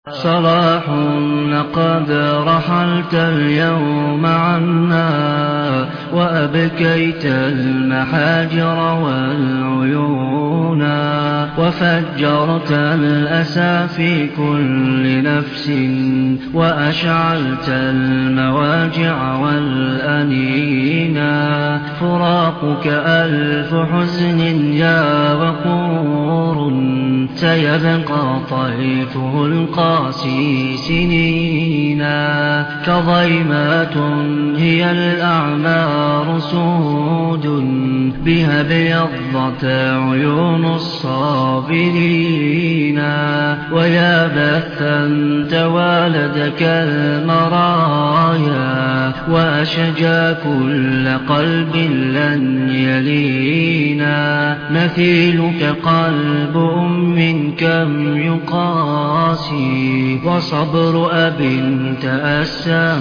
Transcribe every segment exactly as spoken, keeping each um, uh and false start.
صلاح لقد رحلت اليوم عنا وأبكيت المحاجر والعيون وفجرت الأسى في كل نفس وأشعلت المواجع والأنينا فراقك ألف حزن يا وقور سيبقى طيفه القاسي سنينا كضيمات هي الأعمار سود بها ابيضت عيون الصابرين ويا بثا توالدك المرايا وأشجى كل قلب لن يلينا مثيلك قلب أم كم يقاسي وصبر أب تأسى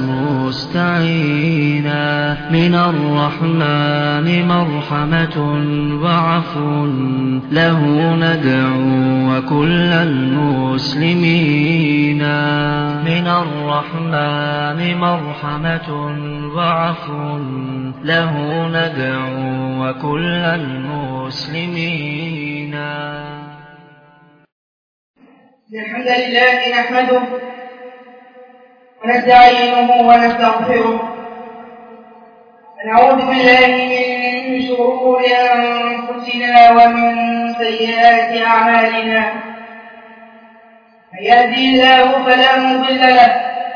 مستعينا من الرحمن مرحمة وعفو له ندعو وكل المسلمين من الرحمن مرحمة وعفو له ندعو وكل المسلمين. الحمد لله نحمده ونستعينه ونستغفره ونعوذ بالله من شرور أنفسنا ومن سيئات أعمالنا من يهدي الله فلا مضل له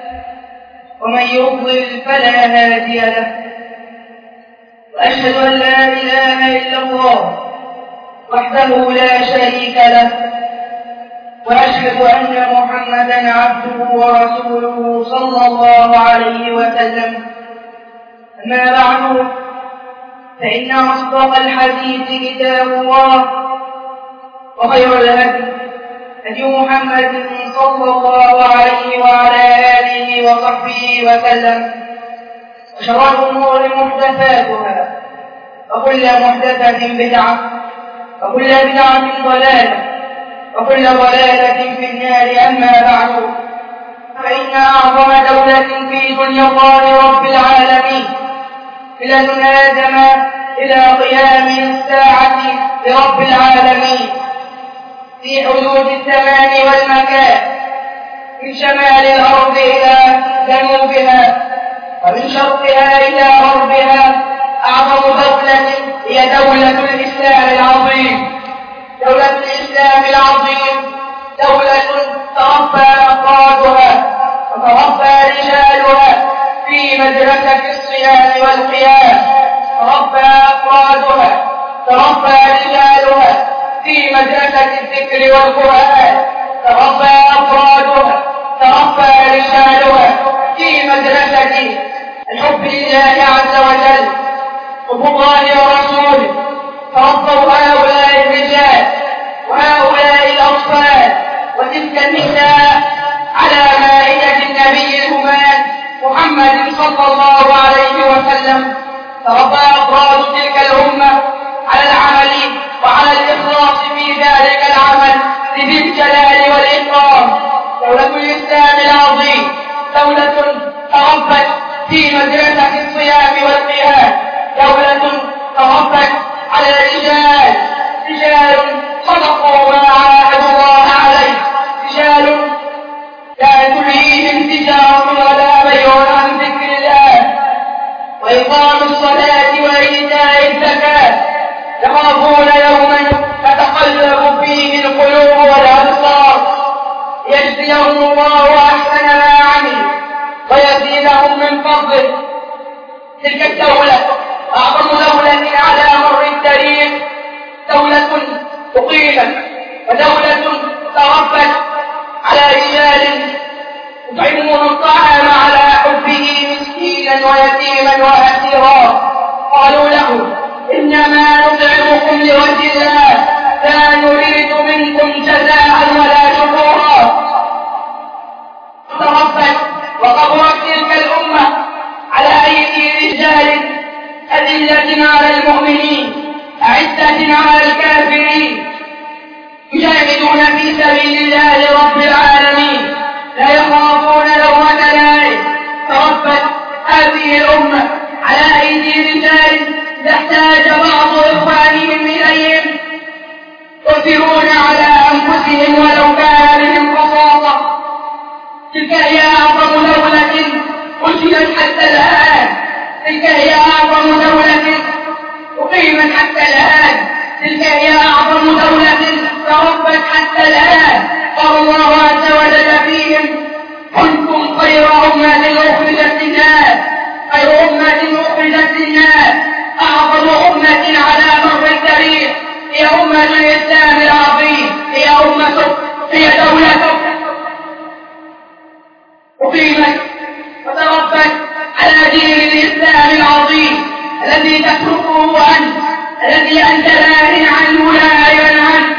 ومن يضلل فلا هادي له وأشهد أن لا إله إلا الله وحده لا شريك له وأشهد أن محمدًا عبده ورسوله صلى الله عليه وسلم. أما بعد فإن أصدق الحديث كتاب الله وخير الهدي هدي محمد صلى الله عليه وعلى آله وصحبه وسلم وشر الأمور محدثاتها وكل محدثة بدعة وكل بدعة ضلالة وكل ضلالة في النار. أما بعد فإن أعظم دولة في دنيا الله رب العالمين ملة آدم إلى قيام الساعة لرب العالمين في حدود الزمان والمكان من شمال الأرض إلى جنوبها ومن شرقها إلى غربها. أعظم دولة هي دولة الإسلام العظيم دولة الإسلام العظيم دولة تربى أفرادها وتربى رجالها في مدرسة الصيام والقيام تربى أفرادها تربى رجالها في مدرسة الذكر والقرآن تربى أفرادها تربى رجالها في مدرسة الحب لله عز وجل حب الله ورسوله. تربوا هؤلاء الرجال وهؤلاء الأطفال وتلك النساء على مائدة النبي الهمان محمد صلى الله عليه وسلم. تربى أفراد تلك الأمة على العمل وعلى الإخلاص في ذلك العمل لذي الجلال والإكرام. دولة الإسلام العظيم دولة تربت في مدرسة الصيام والقيام دولة تربت على رجال رجال صدقوا ما عاهدوا الله عليه رجال لا تلهيهم تجارة ولا بيع عن ذكر الله وإقام الصلاة وإيتاء الزكاة يخافون يوما تتقلب فيه القلوب والأبصار يجزيهم الله أحسن ما عملوا ويزيدهم من فضله. تلك الدولة أعظم دولة على مر التاريخ دولة أقيمت ودولة تربت على رجال يطعمون الطعام على حبه مسكينا ويتيما وأسيرا قالوا له إنما نطعمكم لوجه الله لا نريد منكم جزاء ولا شكورا. تربت وكبرت تلك الأمة على أيدي رجال أذلة على المؤمنين أعزة على الكافرين يجاهدون في سبيل الله رب العالمين تلك هي أعظم دولة أقيمت حتى الآن، تلك هي أعظم دولة تربت حتى الآن. قال الله عز وجل فيهم: كنتم خير أمة أخرجت للناس، خير أمة أخرجت للناس، أعظم أمة على مر التاريخ هي أمة الإسلام العظيم، هي أمتك، هي دولتك، أقيمت وتربت على دين الإسلام العظيم الذي تتركه أنت، الذي أنت لاهٍ عنه لا غنى عنه.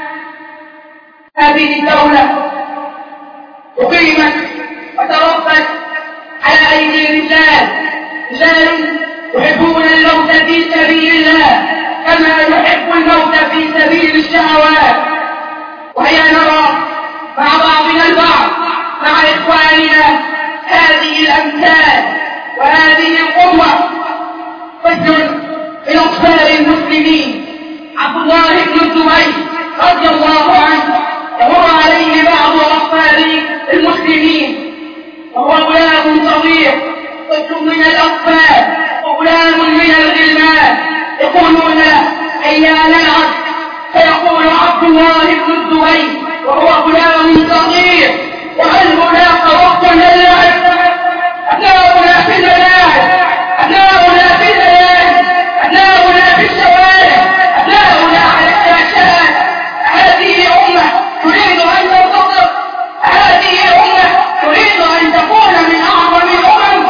هذه الدولة أقيمت وتربت على أيدي رجال، رجال يحبون الموت في سبيل الله كما يحب الموت في سبيل الشهوات. وهيا نرى مع بعضنا البعض، مع إخواننا، هذه الأمثال وهذه القوة. رجل من أطفال المسلمين عبد الله بن الزبير رضي الله عنه يمر عليه بعض أطفال المسلمين وهو غلام صغير، طفل من الأطفال وغلام من الغلمان، يقولون هيا نلعب، فيقول عبد الله بن الزبير وهو غلام صغير: وهل هناك وقت للعب؟ أبناؤنا في الملاعب، أبناؤنا في الليالي، أبناؤنا في الشوارع، أبناؤنا على الشاشات. هذه أمة تريد أن تنتصر، هذه أمة تريد أن تكون من أعظم الأمم.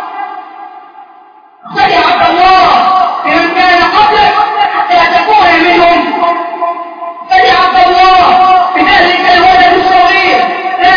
خذ عبد الله بمن كان قبلك حتى تكون منهم. خذ عبد الله بذلك الولد الصغير لا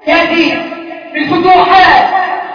يأتي بالفتوحات،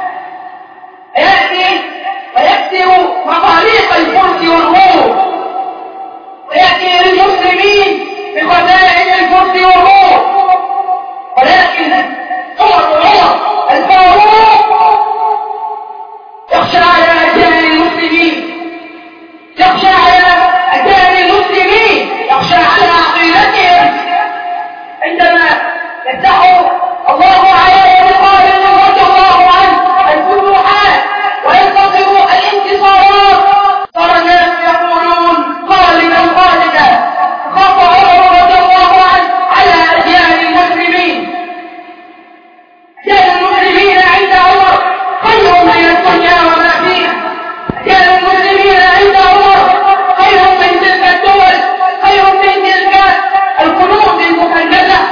يأتي ويكسر مغاليق الفرس والروم، ويأتي للمسلمين بخزائن الفرس والروم. ولكن عمر عمر الفاروق يخشى على أجيال المسلمين، يخشى على أجيال المسلمين، يخشى على عقيدتهم. عندما يفتح الله على يد خالد رضي الله عنه الفتوحات وينتصر الانتصارات، صار الناس يقولون خالدا خالدا. خاف عمر رضي الله عنه على أجيال المسلمين. أجيال المسلمين عند عمر خير من الدنيا وما فيها. أجيال المسلمين عند عمر خير من تلك الدول، خير من تلك الكنوز المكنزة.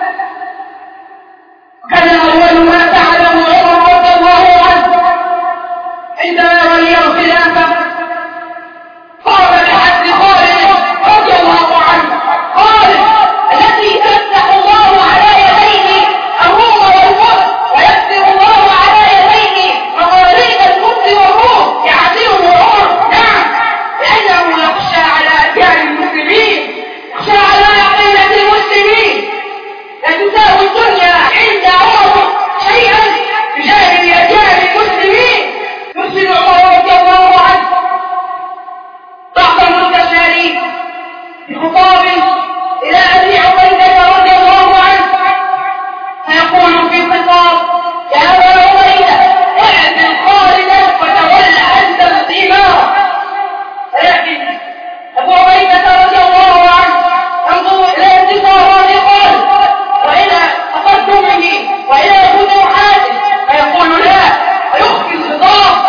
كان أول ما فعله عمر رضي الله عنه عندما ولي الخلافة قام بحد خالد رضي الله عنه. خالد الذي يفتح الله على يديه الروم والفرس، ويكسر الله على يديه مغاليق الفرس والروم، يعزله عمر. نعم، لأنه يخشى على أجيال المسلمين، يخشى على عقيدة المسلمين. لا تساوي الدنيا عند عمر شيئا بجانب أجيال المسلمين. يرسل عمر رضي الله عنه بعض المستشارين بخطاب إلى أبي عبيدة رضي الله عنه، فيقول في الخطاب: يا أبا عبيدة اعزل خالدا وتولى أنت الإمارة. ولكن أبو عبيدة رضي الله عنه ينظر إلى انتصارات خالد وإلى تقدمه وإلى فتوحاته فيقول لا، ويخفي الخطاب.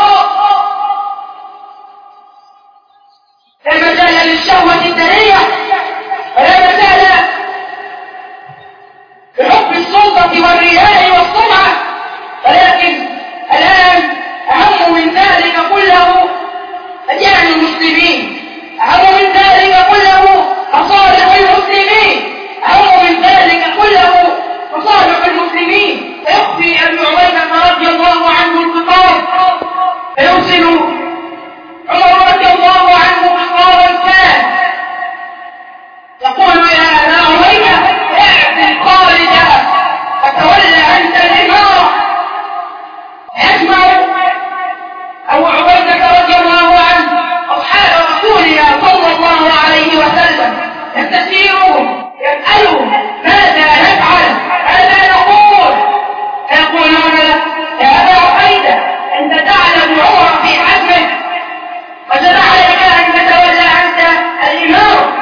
لا مجال للشهوة الدنية، ولا مجال لحب السلطة والرياء والسمعة. ولكن الآن أهم من ذلك كله أجيال المسلمين، أهم من ذلك كله مصالح المسلمين، أهم من ذلك كله مصالح المسلمين. فيخفي أبي عبيدة رضي الله عنه الخطاب، فيرسل عمر رضي الله عنه خطابا كان يقول: يا أبا عبيدة اعزل خالدا وتولى أنت الإمارة. يجمع أبو عبيدة رضي الله عنه أصحاب رسولنا صلى الله عليه وسلم، يستشيرهم، يسألهم ماذا نفعل، ماذا نقول. فيقولون له: يا أبا عبيدة أنت تعلم عمر في عزمه، وجب عليك أن تتولى أنت الإمارة.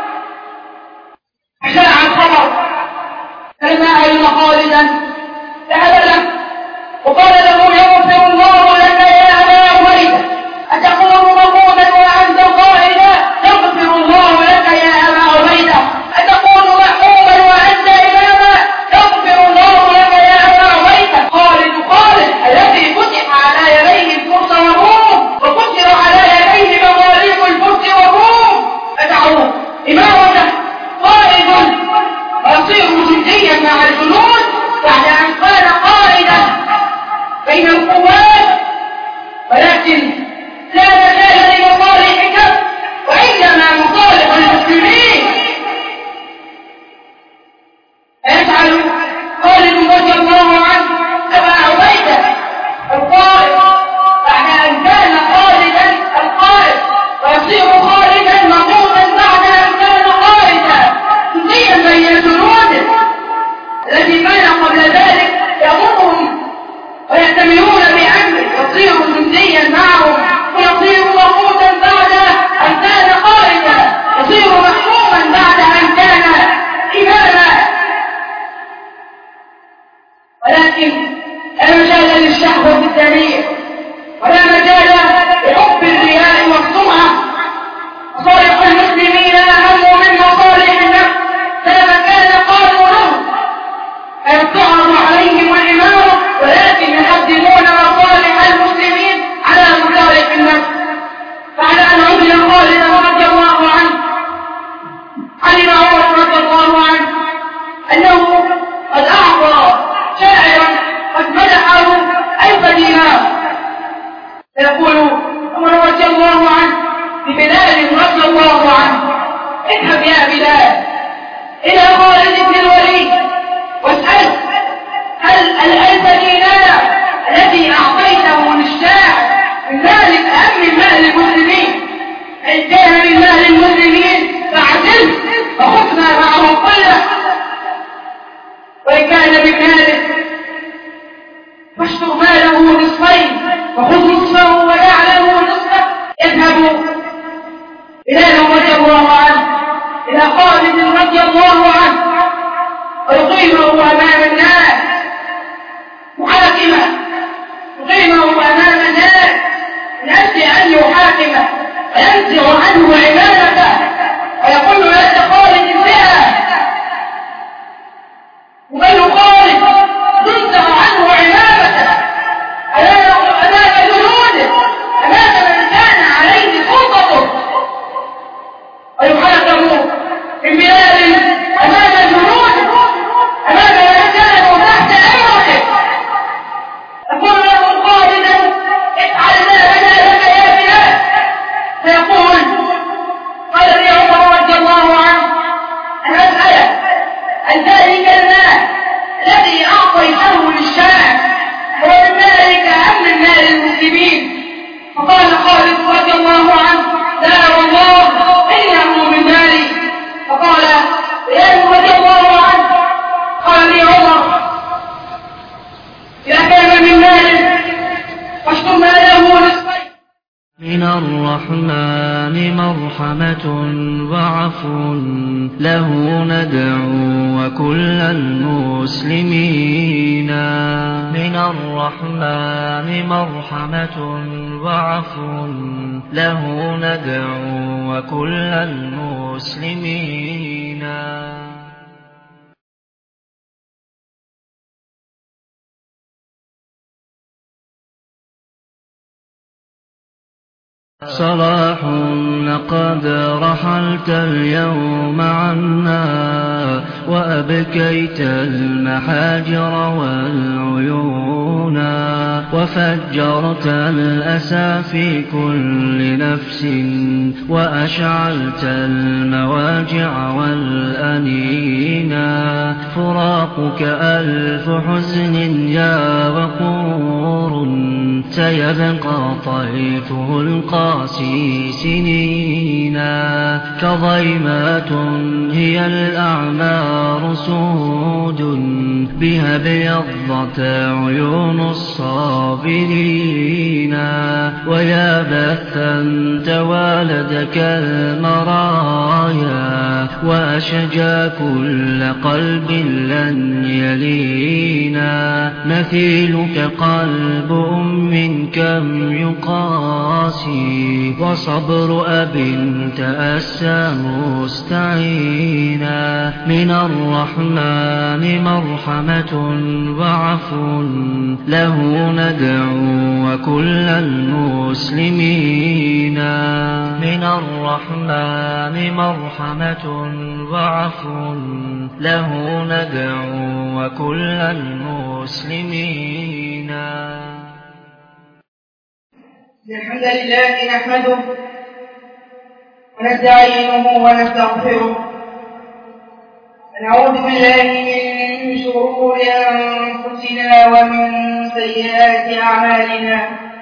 فشاع الخبر، فلما علم خالدا ذهب له وقال له: يغفر الله لك يا أبا عبيدة، أتكون مقودا وأنت قائدا؟ يغفر الله لك يا أبا عبيدة. أتكون محبوبا وأنت إماما؟ يغفر الله لك يا أبا عبيدة. خالد خالد الذي فتح على يديه الفرس والروم، وكسر على يديه مغاليق الفرس والروم، أدعوه إمامته قائد ويصير جنديا مع الجنود بعد أن كان قائدا بين القوات. ولكن لا مجال لمصالحك وإنما مصالح المسلمين. فيجعل خالد رضي الله عنه أبا عبيدة القائد بعد أن كان خالدا القائد، ويصير خالدا مقودا بعد أن كان قائدا جنديا بين الجنود الذي كان قبل ذلك يأمرهم ويأتمرون بأمره، يصير جنديا معهم ويصير مقودا بعد أن كان قائدا، يصير محكوما بعد أن كان إماما. ولكن لا مجال للشهوة الدنيا، ولا مجال لحب الرياء والسمعة. مصالح المسلمين أهم من مصالح النفس، فلما كان قانونه فيبتعد عليهم الإمارة، ولكن يقدمون مصالح المسلمين على مصالح النفس. فعلى أن عزل خالد رضي الله عنه علم عمر رضي الله عنه أنه قد أعطى شاعر إن كان من مال المسلمين فاعدل فخذنا معه كله، وإن كان من ماله فاشطر ماله نصفين وخذ نصفه وجعله نصفه. اذهبوا إلى رضي الله عنه إلى خالد رضي الله عنه ويقيمه أمام الناس محاكمة، يقيمه أمام الناس من أجل أن يحاكمه وينزع عنه عبادته ويقول له أنت خالد الفئة، وقال خالد تنزع عنه عبادته أمام جنوده، أمام من كان عليه سلطته، ويحاكم من بلاد أمام جنوده، أمام من كانوا تحت أمره. يقول له خالدا افعل ما بدا لك يا بلاد، فيقول قال لي عمر رضي الله عنه أنا أسألك عن ذلك المال الذي أعطيته للشام هو من مالك أم من مال المسلمين؟ فقال خالد رضي الله عنه لا والله إنه من مالي. فقال بلال رضي الله عنه قال لي عمر إذا كان من مالك فاشطر ماله نصفين. من الرحمن مرحمة وعفو له ندعو وكل المسلمين. من الرحمن مرحمة وعفو له ندعو وكل المسلمين. صلاح لقد رحلت اليوم عنا وأبكيت المحاجر والعيون وفجرت الأسى في كل نفس وأشعلت المواجع والأنينا. فراقك ألف حزن يا وقور سيبقى طيفه القاسي سنينا. كظيمات هي الأعمار سود بها ابيضت عيون الصابرين. ويا بثا توالدك المرايا وأشجى كل قلب لن يلينا. مثيلك قلب أم كم يقاسي وصبر أب تأسى مستعينا. من الرحمن مرحمة وعفو له ندعو وكل المسلمين. من الرحمن مرحمة وعفو له ندعو وكل المسلمين. الحمد لله نحمده ونستعينه ونستغفره ونعوذ بالله من شرور أنفسنا ومن سيئات أعمالنا.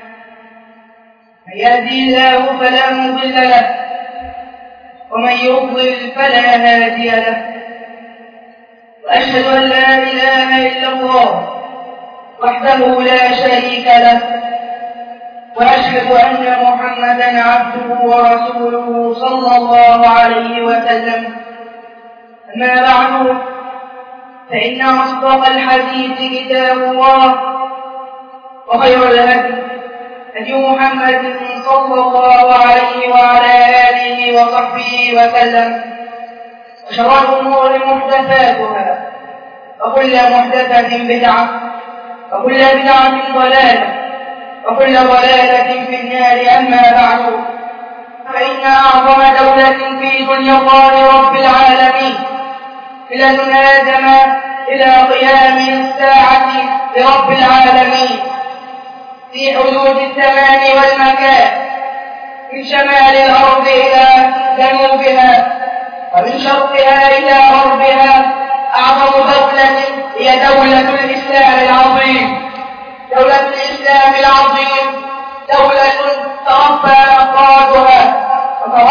من يهدي الله فلا مضل له ومن يضلل فلا هادي له. وأشهد أن لا إله إلا الله وحده لا شريك له، وأشهد أن محمدا عبده ورسوله صلى الله عليه وسلم. أما بعد فإن أصدق الحديث كتاب الله، وخير الهدي هدي محمد صلى الله عليه وعلى آله وصحبه وسلم. وشر الأمور محدثاتها وكل محدثة بدعة وكل بدعة ضلالة وكل ضلالة في النار. أما بعد فإن أعظم دولة في دنيا الله رب العالمين من لدن آدم إلى قيام الساعة لرب العالمين في حدود الزمان والمكان، من شمال الأرض إلى جنوبها ومن شرقها إلى غربها. أعظم دولة هي دولة الإسلام العظيم، دولة الإسلام العظيم، دولة تربى أفرادها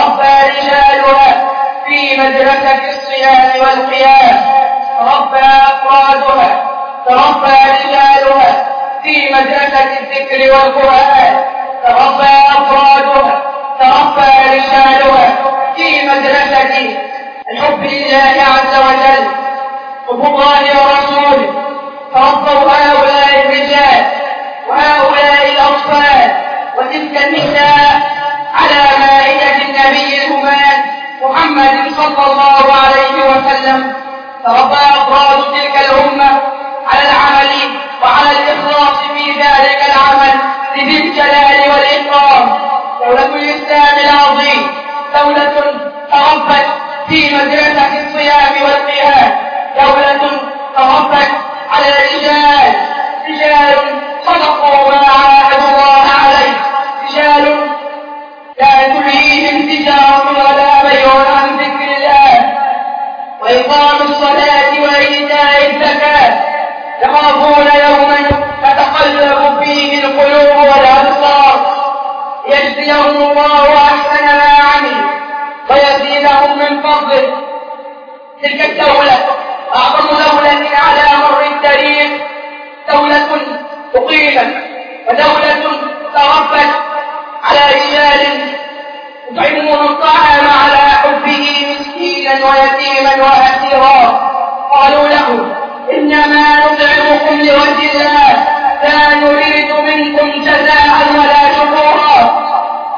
مدرسة الصيام والقيام تربى أفرادها، تربى رجالها في مدرسة الذكر والقرآن، تربى أفرادها، تربى رجالها في مدرسة الحب لله عز وجل، حب الله ورسوله. تربوا هؤلاء الرجال وهؤلاء الأطفال وتلك النساء على مائدة النبي الهمان محمد صلى الله عليه وسلم. تربى أفراد تلك الأمة على العمل وعلى الإخلاص في ذلك العمل لذي الجلال والإكرام. دولة الإسلام العظيم دولة تربت في مدرسة الصيام والقيام، دولة تربت على رجال رجال صدقوا ما عاهدوا الله عليه، رجال لا تلهيهم تجارة ولا بيع عن ذكر الله وإقام الصلاة وإيتاء الزكاة، يخافون يوما تتقلب فيه القلوب والأبصار يجزيهم الله أحسن ما عملوا ويزيدهم من فضله. تلك الدولة أعظم دولة على مر التاريخ، دولة أقيمت ودولة تربت على رجال يطعمون الطعام على حبه مسكينا ويتيما وأسيرا. قالوا له إنما نطعمكم لوجه الله لا نريد منكم جزاء ولا شكورا.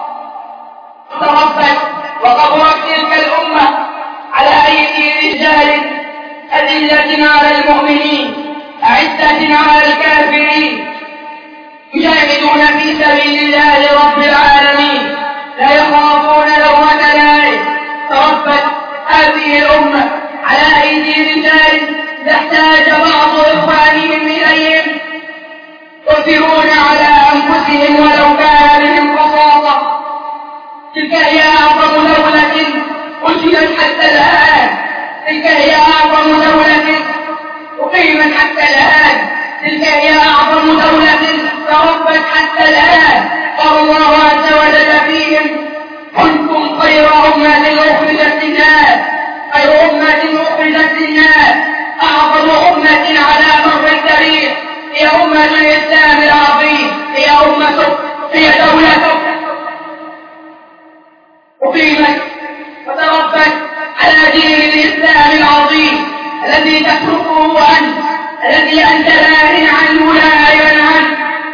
تربت وكبرت تلك الأمة على أيدي رجال أذلة على المؤمنين أعزة على الكافرين، يجاهدون في سبيل الله رب العالمين لا يخافون لومة لائم. تربت هذه الأمة على أيدي رجال إذا احتاج بعض إخوانهم إليهم يؤثرون على أنفسهم ولو كان بهم خصاصة. تلك هي أعظم دولة أنشئت حتى الآن، تلك هي أعظم دولة أقيمت حتى الآن، تلك هي أعظم دولة تربت حتى الآن. قال الله عز وجل فيهم كنتم خير أمة أخرجت للناس، خير أمة أخرجت للناس، أعظم أمة على مر التاريخ هي أمة الإسلام العظيم، هي أمتك، هي دولتك. أقيمت وتربت على دين الإسلام العظيم الذي تتركه أنت، الذي أنت لاهٍ عنه لاهٍ عنه.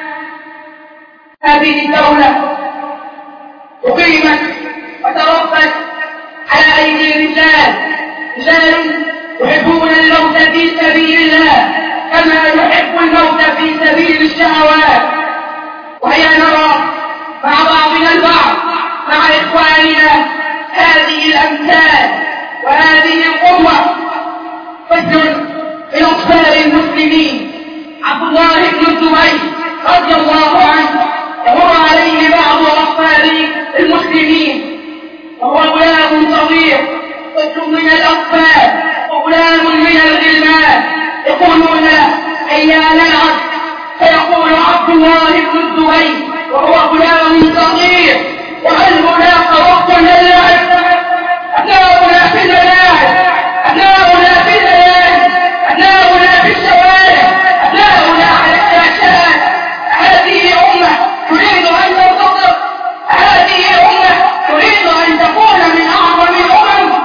هذه الدولة أقيمت وتربت على أيدي رجال رجال يحبون الموت في سبيل الله كما يحب الموت في سبيل الشهوات. وهيا نرى مع بعضنا البعض مع إخواننا هذه الأمثال وهذه القوة. فجر الأطفال المسلمين عبد الله بن الزبير رضي الله عنه يمر عليه بعض أطفال المسلمين وهو غلام صغير، طفل من الأطفال وغلام من الغلمان، يقولون هيا نلعب، فيقول عبد الله بن الزبير وهو غلام صغير وهل هناك وقت للعب؟ أبناؤنا في الملاعب، أبناؤنا في الليالي، أبناؤنا في الشوارع، أبناؤنا على الشاشات. هذه أمة تريد أن تنتصر، هذه أمة تريد أن تكون من أعظم الأمم.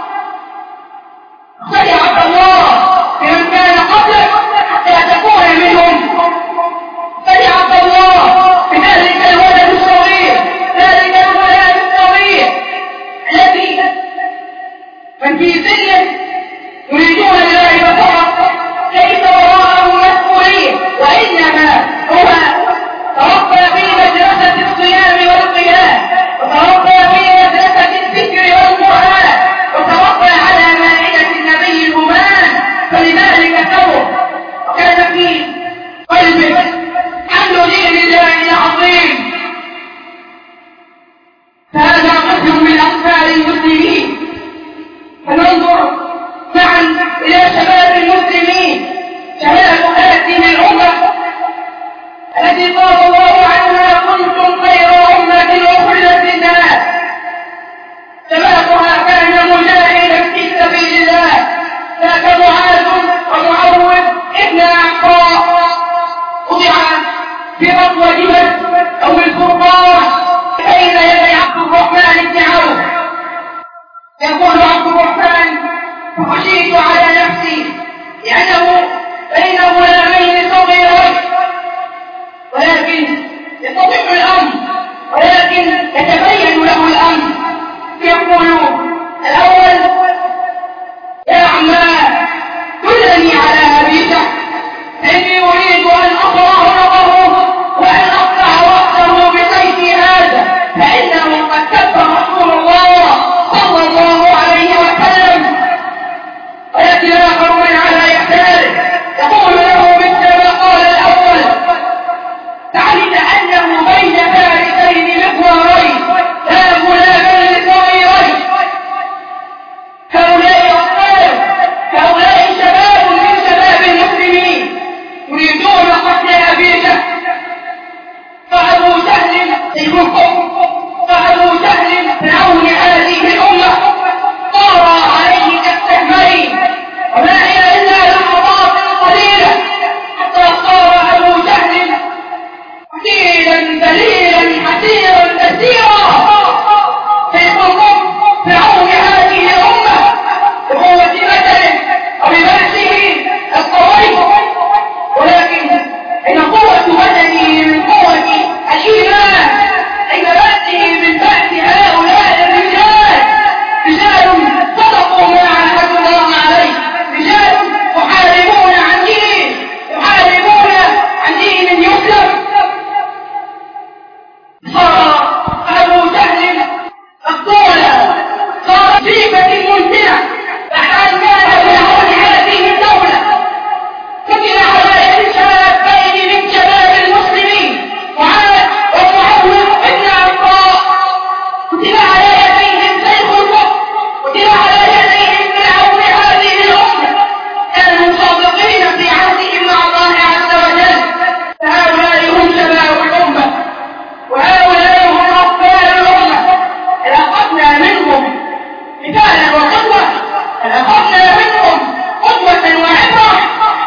خذ عبد الله بمن كان قبلك حتى تكون منهم، خذ عبد الله بذلك الولد الصغير لا في غزوة جبل أو الفرقان بين يدي عبد الرحمن بن عوف. يقول عبد الرحمن: فخشيت على نفسي لأنه بين غلامين صغيرين، ولكن يستطيع الأمر، ولكن يتبين له الأمر. يقول الأول: يا عماه دلني على أبيك إني أريد أن أقرأ عنقه وأن أقطع رأسه بسيفي هذا، فإنه قد كف رسول الله صلى الله عليه وسلم. ويأتي الآخر من على يساره يقول له مثل ما قال الأول: تعلم أنه بين فارسين مقوارين لا غلامين صغيرين. هؤلاء أطفال، هؤلاء شباب من شباب المسلمين يريدون قتل أبيك. فأبو جهل سيفكم، فأبو جهل فرعون هذه الأمة طار عليه كالسهمين، وما هي إلا لحظات قليلة حتى صار أبو جهل قتيلا ذليلا حسيرا كثيرا. سيفكم فرعون هذه الأمة بقوة بدنه وببأسه القوي، ولكن إن قوة بدنه من قوة الإيمان، إن بأسه من بأس هؤلاء الرجال، رجال صدقوا ما عاهدوا الله عليه، رجال يحاربون عن دين، يحاربون عن دين يسلم. صار أبو جهل مقتولا، صار جيفة منتنة بعد أن كان فرعون هذه الدولة. قتل على يد شابين من شباب المسلمين، معاذ ومعوذ بن عفراء، قتل على يديهم سيف الكفر، قتل على يديهم فرعون هذه الأمة. كانوا صادقين في عهدهم مع الله عز وجل. فهؤلاء هم شباب الأمة، وهؤلاء هم أطفال الأمة. إذا أخذنا منهم مثالا وقدوة، إذا أخذنا منهم قدوة وعبرة،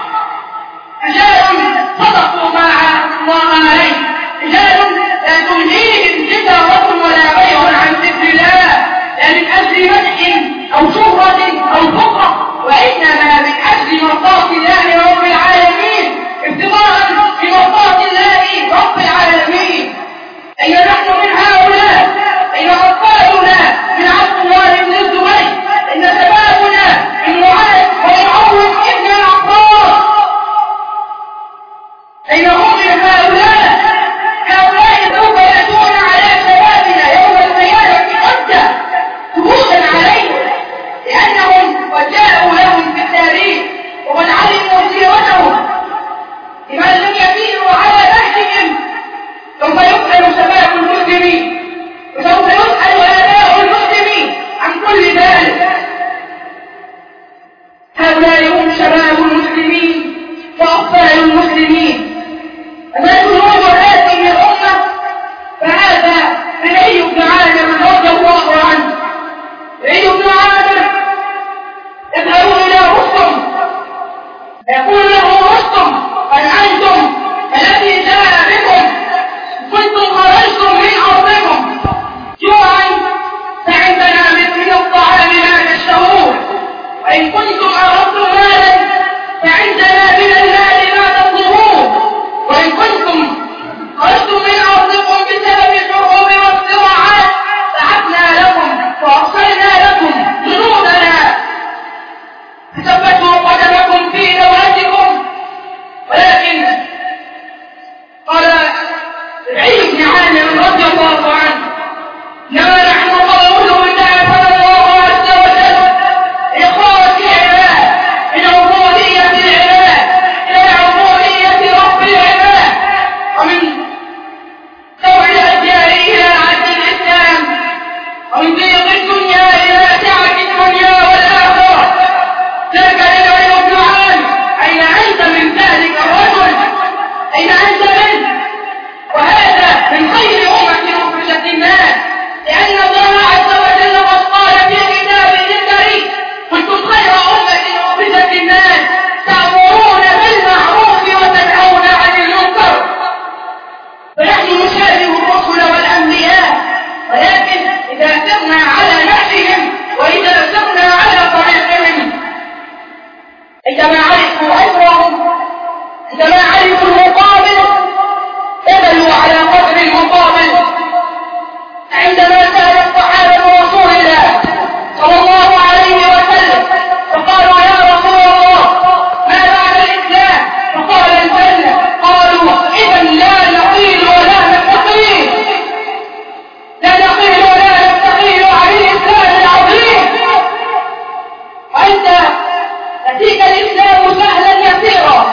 رجال صدقوا ما عاهدوا الله عليه، رجال لا تلهيهم تجارة ولا بيع عن ذكر الله، لا من أجل مدح أو شهرة أو فقرة، وإنما من أجل مرضاة الله رب العالمين، ابتغاء بمرضاة الله رب العالمين. أين نحن من هؤلاء؟ أين أطفالنا من عبد الله بن الزبير؟ أين شبابنا من معاذ ومعوذ بن عفراء؟ أين هم من هؤلاء؟ هؤلاء سوف يأتون على شبابنا يوم القيامة حجة شهودا عليهم، لأنهم قد جاءوا لهم في التاريخ وقد علموا سيرتهم. لمن لم يسيروا على نهجهم سوف يسأل شباب المسلمين، وسوف يسأل آباء المسلمين عن كل ذلك. هؤلاء هم شباب المسلمين وأطفال المسلمين. أما يعرف المقابل قبلوا على قدر المقابل. عندما سأل الصحابة رسول الله صلى الله عليه وسلم فقالوا يا رسول الله ما بعد الإسلام؟ فقال الجنة. قالوا إذا لا نقيل ولا نستقيل، لا نقيل ولا نستقيل عن الإسلام العظيم. وأنت يأتيك الإسلام سهلا يسيرا،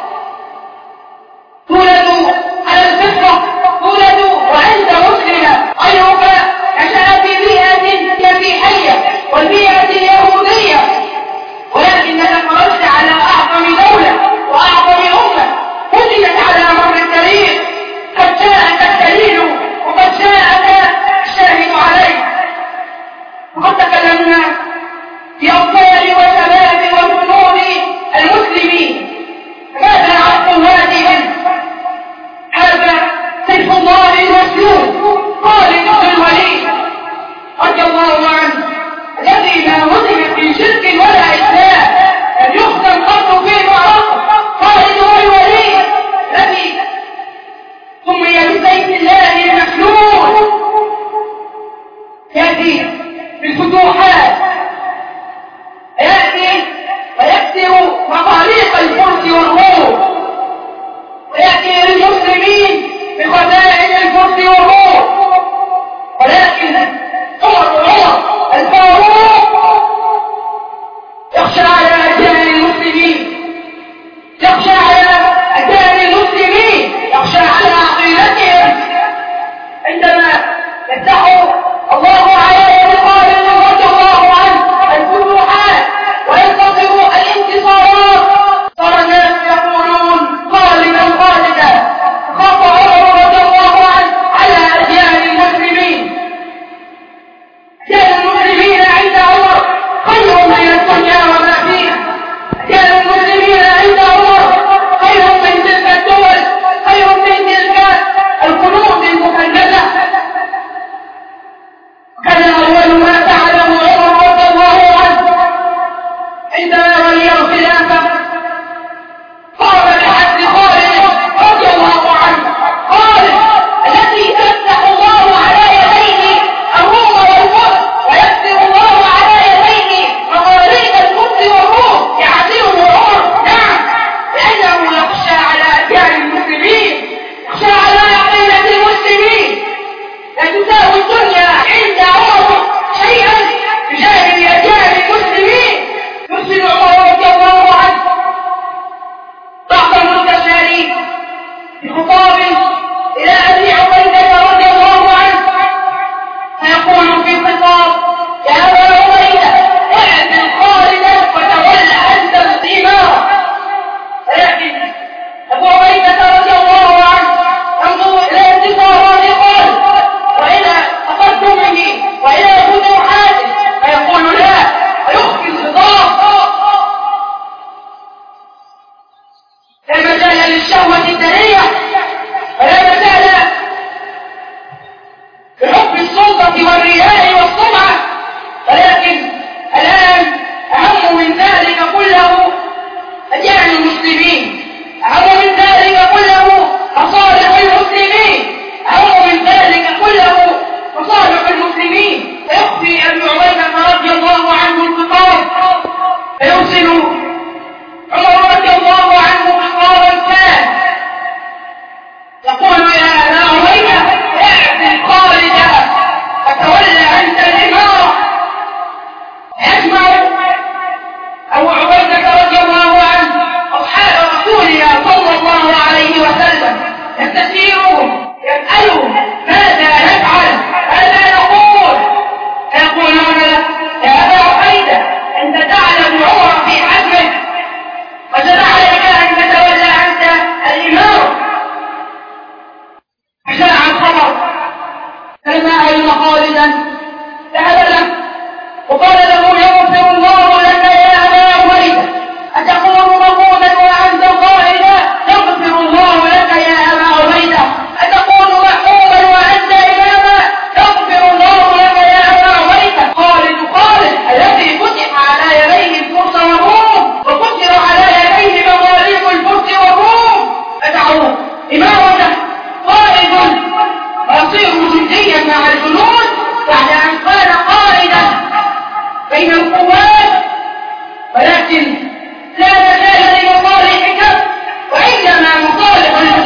تولد على الفطرة، تولد وأنت مسلمة. غيرك نشأ في بيئة مسيحية والبيئة اليهودية، ولكنك خرجت على أعظم دولة وأعظم أمة وجدت على مر التاريخ. قد جاءك الدليل وقد جاءك الشاهد عليه. وقد تكلمنا في أطفال وشباب وجنود المسلمين، ماذا عن قواتهم؟ هذا سيف الله المسلول خالد بن الوليد رضي الله عنه، الذي ما وزن في شرك ولا إسلام، لم يختم قط في معركة. خالد بن الوليد الذي سمي بسيف الله المسلول، يأتي بالفتوحات، يأتي ويكسر مخاريق الفرس والروم، ويأتي للمسلمين بخزائن الفرس والروم. ولكن عمر عمر الفاروق يخشى على أجيال المسلمين، يخشى على أجيال المسلمين، يخشى على عقيدتهم. عندما يفتح الله عليه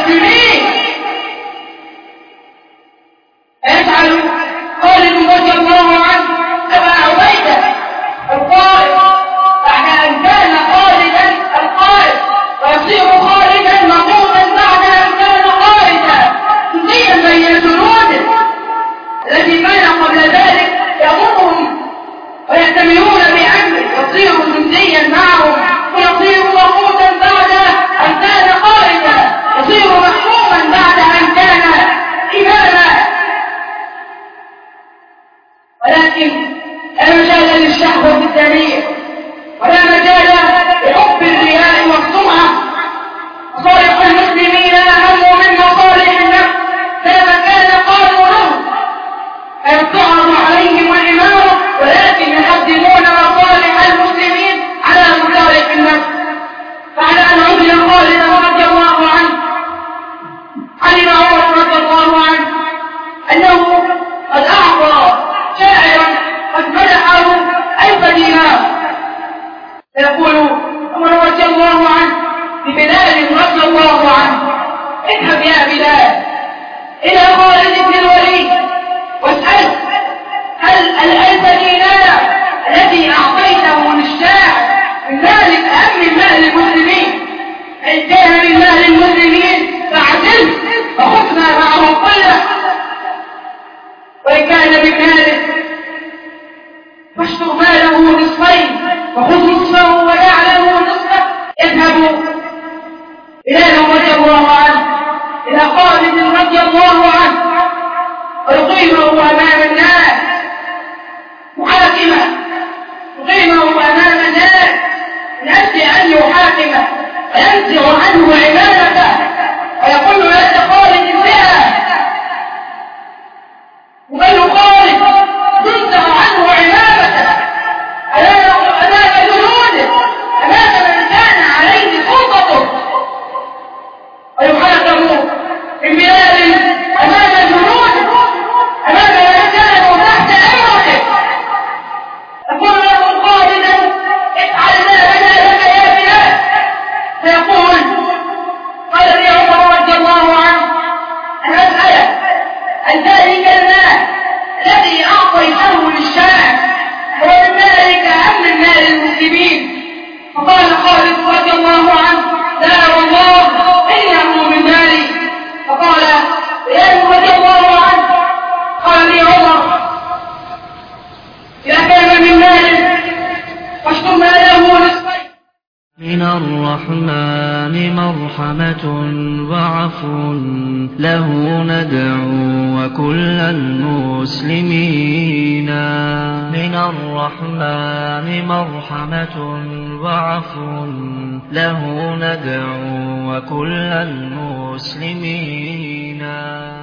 المسلمين. يجعل خالد رضي الله عنه أبا عبيدة القائد بعد أن كان خالدا القائد ويصير خالدا مقوما بعد أن كان قائدا جنديا بين جنوده الذي كان قبل ذلك يأمرهم ويأتمرون بأمره، يصير جنديا معهم ويصير مقوتا بعد أن كان قائدا، يصير محكوما بعد أن كان إماما. ولكن لا مجال للشهوة في التاريخ ولا مجال لحب الرياء والسمعة. مصالح المسلمين أهم من مصالح النفس كما كان قانونه أن تعرض عليهم الإمارة ولكن يقدمون مصالح المسلمين على مصالح النفس. بعد أن عزل خالد رضي الله عنه علم عمر رضي الله عنه أنه قد أعطى شاعرا قد مدحه ألف دينار، فيقول عمر رضي الله عنه ببلال رضي الله عنه: اذهب يا بلال إلى خالد بن الوليد واسأله هل الألف دينار الذي أعطيته للشاعر من مالك أم من مال المسلمين؟ إن كان من مال المسلمين فاعدله فخذ ما معه كله، وإن كان من ماله فاشطر ماله نصفين وخذ نصفه ويعلم نصفه. يذهب بلال رضي الله عنه إلى خالد رضي الله عنه ويقيمه أمام الناس محاكمة، يقيمه أمام الناس من أجل أن يحاكمه وينزع عنه عبادته ويقول له: أنت خالد بها. وبين خالد تنزع عنه عبادته أمام جنوده، أمام من كان عليه سلطته، ويحاكم من بلاد أمام جنوده أمام من كانوا تحت أمره. يقول له خالدا: افعل ما بدا لك يا بلال. فيقول: قال لي عمر رضي الله عنه أن أسألك عن ذلك المال الذي أعطيته للشاعر هو من مالك أم من مال المسلمين؟ فقال خالد رضي الله عنه: لا والله إنه من مالي. فقال بلال رضي الله عنه: قال لي عمر: إذا كان من مالك فاشطر ماله نصفين. من الرحمن مرحمة وعفو له ندعو وكل المسلمين. من الرحمن مرحمة وعفو له ندعو وكل المسلمين.